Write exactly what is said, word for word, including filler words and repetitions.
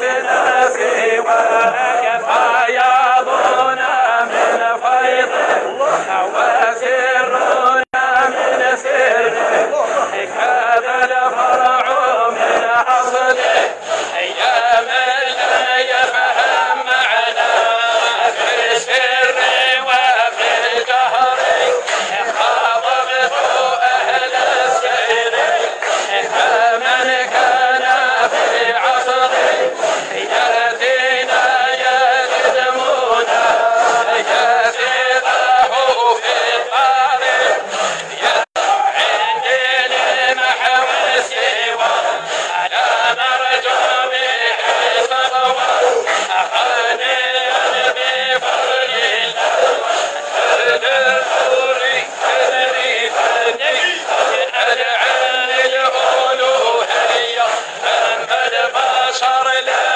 بنا سواك فياضنا من فيضه وسرنا من سره كذا الفرع من أصله يا من لا يفهم معناه في السر وفي الجهر خاطبت أهل السير فمن كان في عصره يأتينا يقدمنا يسيطه في الطريق عندي لمحو السوى لا نرجو به صلوة غنيا بفضل الله الأمور تدري فني أدعى للألوهية أما البشر لا